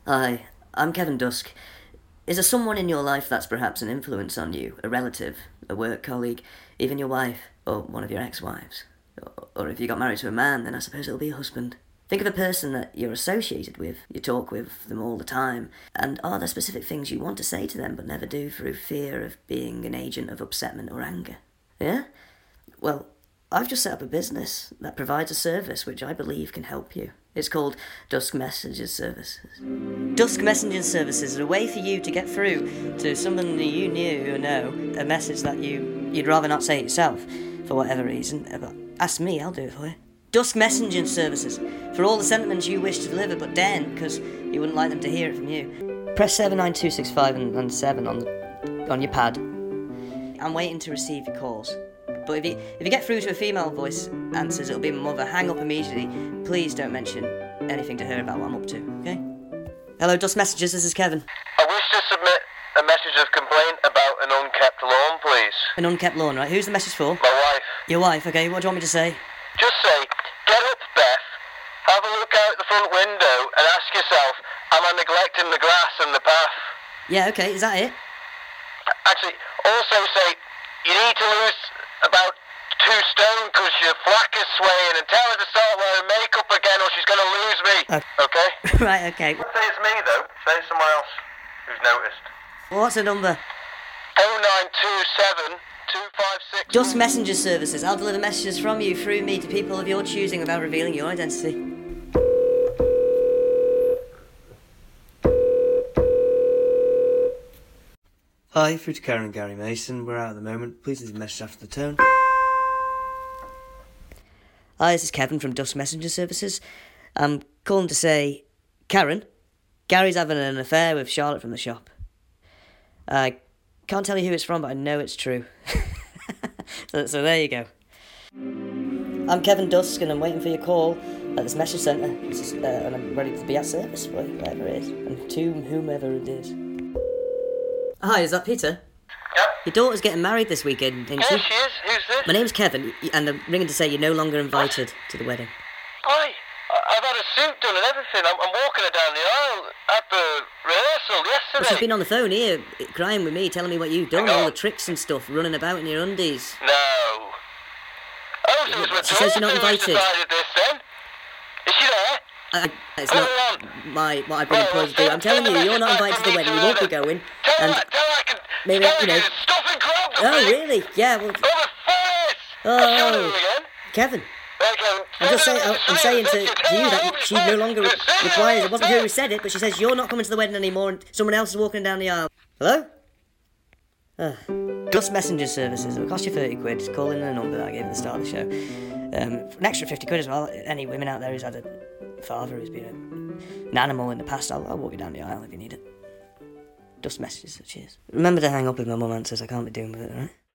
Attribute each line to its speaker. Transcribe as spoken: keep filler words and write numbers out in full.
Speaker 1: Hi, I'm Kevin Dusk. Is there someone in your life that's perhaps an influence on you? A relative, a work colleague, even your wife, or one of your ex-wives? Or, or if you got married to a man, then I suppose it'll be a husband. Think of a person that you're associated with, you talk with them all the time, and are there specific things you want to say to them but never do through fear of being an agent of upsetment or anger? Yeah? Well, I've just set up a business that provides a service which I believe can help you. It's called Dusk Messengers Services. Dusk Messengers Services are a way for you to get through to someone that you knew or know a message that you, you'd rather not say yourself, for whatever reason. But ask me, I'll do it for you. Dusk Messengers Services, for all the sentiments you wish to deliver but daren't because you wouldn't like them to hear it from you. Press seven nine two six five and, and seven on, the, on your pad. I'm waiting to receive your calls. But if you, if you get through to a female voice answers, it'll be my mother. Hang up immediately. Please don't mention anything to her about what I'm up to, okay? Hello, Dusk Messages, this is Kevin.
Speaker 2: I wish to submit a message of complaint about an unkept lawn, please.
Speaker 1: An unkept lawn, right? Who's the message for?
Speaker 2: My wife.
Speaker 1: Your wife, okay. What do you want me to say?
Speaker 2: Just say, get up, Beth, have a look out the front window and ask yourself, am I neglecting the grass and the path?
Speaker 1: Yeah, okay, is that it?
Speaker 2: Actually, also say, you need to lose about two stone because your flack is swaying, and tell her to start wearing makeup again or she's going to lose me.
Speaker 1: Uh,
Speaker 2: okay?
Speaker 1: Right, okay.
Speaker 2: Don't say it's me, though. Say it's someone else who's noticed.
Speaker 1: Well, what's the number?
Speaker 2: oh nine two seven two five six...
Speaker 1: Dusk Messenger Services. I'll deliver messages from you through me to people of your choosing without revealing your identity.
Speaker 3: Hi, through to Karen and Gary Mason. We're out at the moment. Please leave a message after the tone.
Speaker 1: Hi, this is Kevin from Dusk Messenger Services. I'm calling to say, Karen, Gary's having an affair with Charlotte from the shop. I can't tell you who it's from, but I know it's true. so, so there you go. I'm Kevin Dusk, and I'm waiting for your call at this message centre, uh, and I'm ready to be at service for you, whatever it is, and to whomever it is. Hi, is that Peter?
Speaker 2: Yep.
Speaker 1: Your daughter's getting married this weekend, isn't she?
Speaker 2: Yeah, she is. Who's this?
Speaker 1: My name's Kevin, and I'm ringing to say you're no longer invited to the wedding.
Speaker 2: Why? I- I've had a suit done and everything. I'm, I'm walking her down the aisle at the rehearsal yesterday.
Speaker 1: Well, she's been on the phone here, crying with me, telling me what you've done,
Speaker 2: Hang
Speaker 1: all
Speaker 2: on.
Speaker 1: the tricks and stuff, running about in your undies.
Speaker 2: No. Oh, so it was my
Speaker 1: She says you're not
Speaker 2: daughter who's
Speaker 1: invited.
Speaker 2: decided this then? Is she there?
Speaker 1: I, it's
Speaker 2: Hold
Speaker 1: not
Speaker 2: on.
Speaker 1: my what I've been
Speaker 2: Right,
Speaker 1: employed to do.
Speaker 2: well,
Speaker 1: I'm telling
Speaker 2: send
Speaker 1: you,
Speaker 2: the
Speaker 1: you're not
Speaker 2: message
Speaker 1: invited to the
Speaker 2: back
Speaker 1: wedding.
Speaker 2: for
Speaker 1: You
Speaker 2: me
Speaker 1: won't be
Speaker 2: to
Speaker 1: going.
Speaker 2: Tell
Speaker 1: And
Speaker 2: her, tell her I can...
Speaker 1: maybe,
Speaker 2: tell her
Speaker 1: you know-
Speaker 2: I can stop and grab the
Speaker 1: oh,
Speaker 2: thing.
Speaker 1: really? Yeah. Well,
Speaker 2: Oh, the face!
Speaker 1: Oh.
Speaker 2: What's your name again?
Speaker 1: Kevin,
Speaker 2: Right, Kevin.
Speaker 1: I'm just saying.
Speaker 2: Tell her
Speaker 1: I'm
Speaker 2: to
Speaker 1: saying
Speaker 2: say
Speaker 1: to,
Speaker 2: it,
Speaker 1: to
Speaker 2: tell
Speaker 1: you
Speaker 2: her
Speaker 1: that
Speaker 2: over
Speaker 1: she
Speaker 2: the
Speaker 1: no
Speaker 2: phone.
Speaker 1: longer
Speaker 2: Just say it
Speaker 1: requires.
Speaker 2: over
Speaker 1: It wasn't
Speaker 2: the
Speaker 1: her
Speaker 2: phone.
Speaker 1: who said it, but she says you're not coming to the wedding anymore, and someone else is walking down the aisle. Hello? Uh, Dusk Messenger Services. It'll cost you thirty quid. Just call in the number that I gave at the start of the show. Um, an extra fifty quid as well. Any women out there who's had a father who's been a, an animal in the past, I'll, I'll walk you down the aisle if you need it. Dusk Messages. Cheers. Remember to hang up if my mum answers. I can't be doing with it, alright?